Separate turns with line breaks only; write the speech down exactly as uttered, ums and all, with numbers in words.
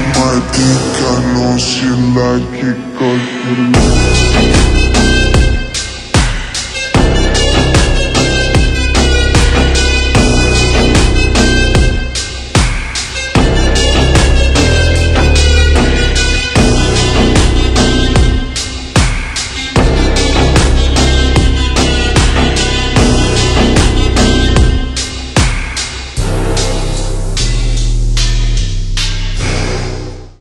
might think I know she like it 'cause you look